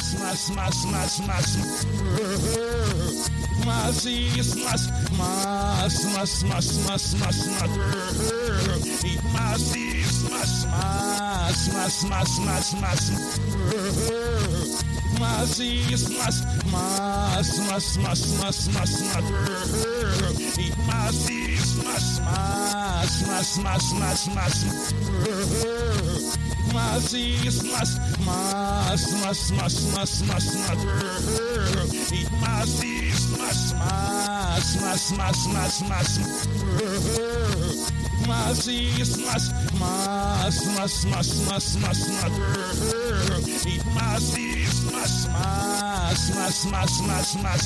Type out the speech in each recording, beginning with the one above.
smash, smash, smash, smash, smashy, smash, smash, smash, smash, smash, smash, smash, eat mashy, smash, smash, smash, smash, smash, smash, smashy, smash, smash, smash, smash, smash, smash, smash, eat mashy, smash, smash, smash, smash, smash, smash, smashy, smash, smash, smash, smash, smash, smash, smash, eat mashy, smash, smash, smash, smash, smash, smash, smashy, smash, smash, smash, smash, smash, smash, smash, eat mashy, smash, smash, smash, smash, smash, smash,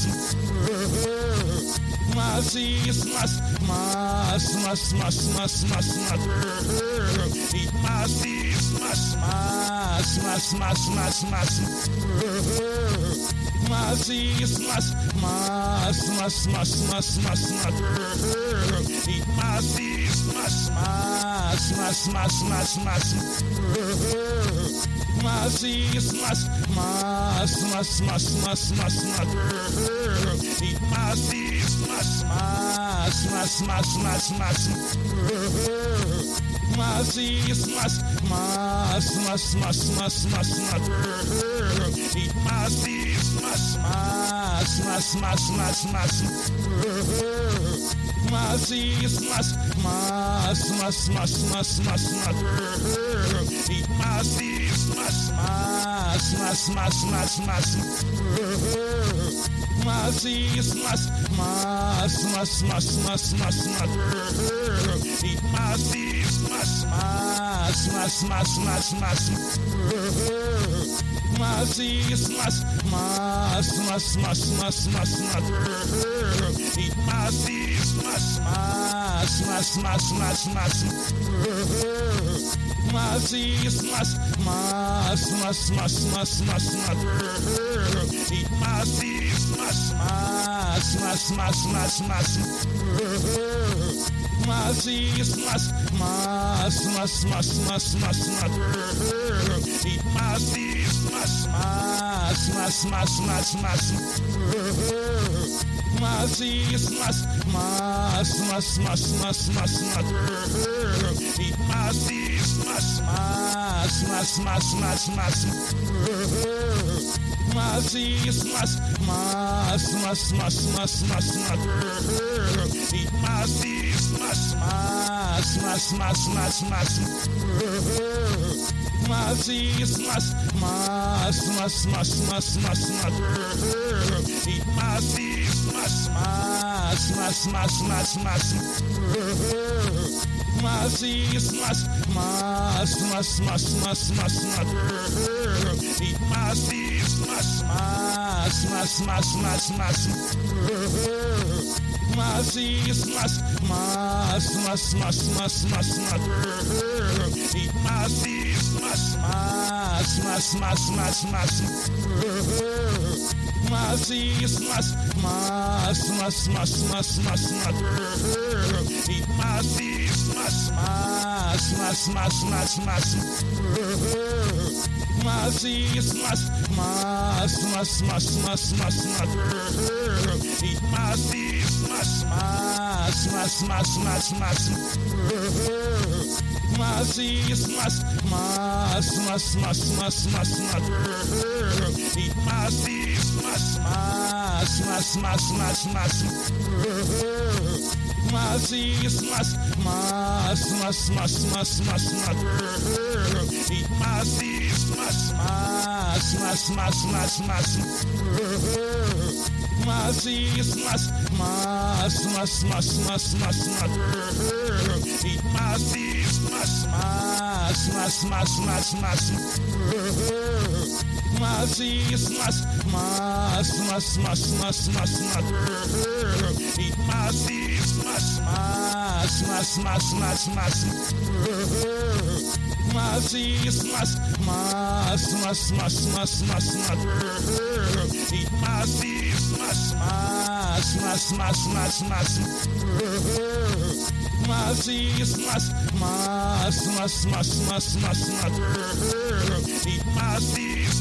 smashy, smash, smash, smash, smash, smash, smash, smash, eat mashy, smash, smash, smash, smash, smash, smash, smashy, smash, smash, smash, smash, smash, smash, smash, eat mashy, smash, smash, smash, smash, smash, smash, smashy, smash, smash, smash, smash, smash, smash, smash, eat mashy, smash, smash, smash, smash, smash, smash, smashy, smash, smash, smash, smash, smash, smash, smash, eat mashy, smash, smash, smash, smash, smash, smash, smashy, smash, smash, smash, smash, smash, smash, smash, eat mashy, smash, smash, smash, smash, smash, smash, smashy, smash, smash, smash, smash, smash, smash, smash, eat mashy, smash, smash, smash, smash, smash, smash, smashy, smash, smash, smash, smash, smash, smash, smash, eat mashy, smash, smash, smash, smash, smash, smash, smashy, smash, smash, smash, smash, smash, smash, smash, eat mashy, smash, smash, smash, smash, smash, smash, smashy, smash, smash, smash, smash, smash, smash, smash, eat mashy, smash, smash, smash, smash, smash, smash, smashy, smash, smash, smash, smash, smash, smash, smash, eat mashy, smash, smash, smash, smash, smash, smash, smashy, smash, smash, smash, smash, smash, smash, smash, eat mashy, smash, smash, smash, smash, smash, smash, smashy, smash, smash, smash, smash, smash, smash, smash, eat mashy, smash, smash, smash, smash, smash, smash, smashy, smash, smash, smash, smash, smash, smash, smash, eat mashy, smash, smash, smash, smash, smash, smash, smashy, smash, smash, smash, smash, smash, smash, smash, eat mashy, smash, smash, smash, smash, smash, smash, smashy, smash, smash, smash, smash, smash, smash, smash, eat mashy, smash, smash, smash, smash, smash, smash, smashy, smash, smash, smash, smash, smash, smash, smash, eat mashy, smash, smash, smash, smash, smash, smash, smashy, smash, smash, smash, smash, smash, smash, smash, eat mashy, smash, smash, smash, smash, smash, smash, smashy, smash, smash, smash, smash, smash, smash, smash, eat mashy, smash, smash, smash, smash, smash, smash, smashy, smash, smash, smash, smash, smash, smash, smash, eat mashy, smash, smash, smash, smash, smash, smash, smashy, smash, smash, smash, smash, smash, smash, smash, eat mashy, smash, smash, smash, smash, smash, smash, smashy, smash, smash, smash, smash, smash, smash, smash, eat mashy, smash, smash, smash, smash, smash, smash, smashy, smash, smash, smash, smash, smash, smash, smash, eat mashy.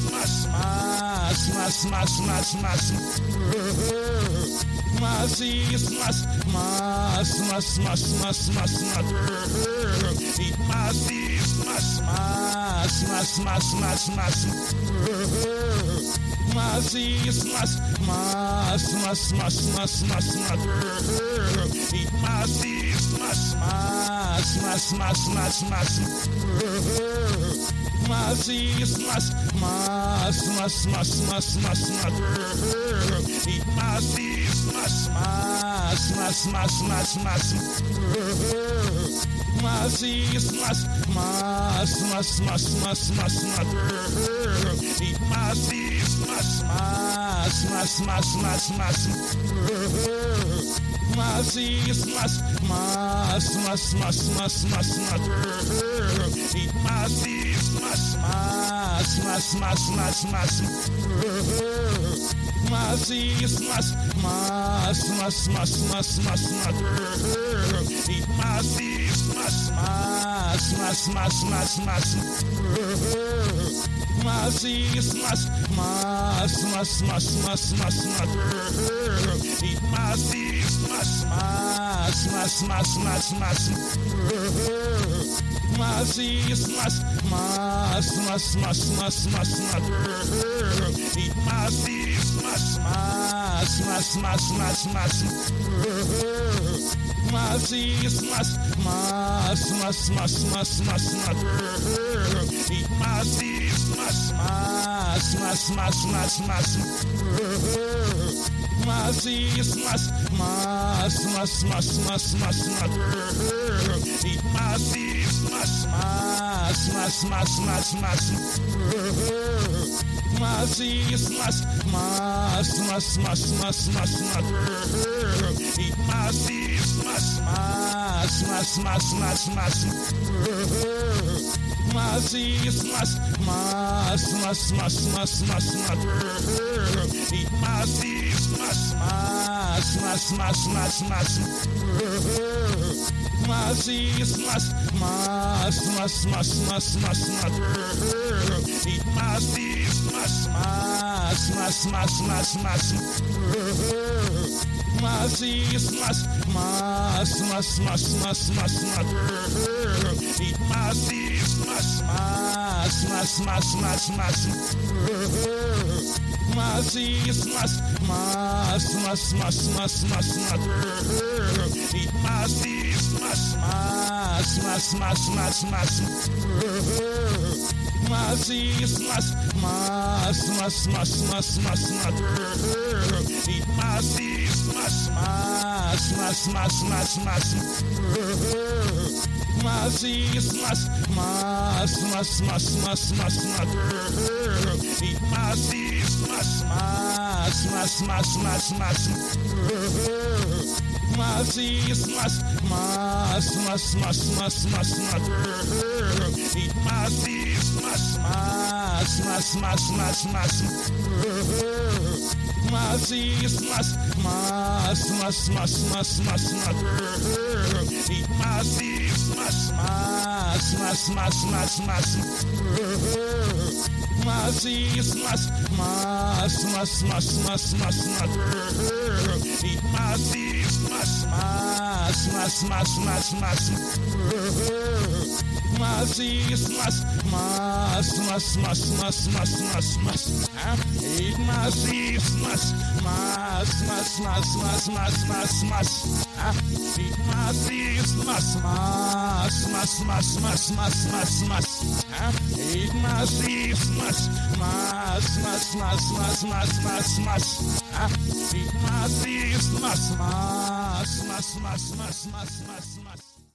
Smash.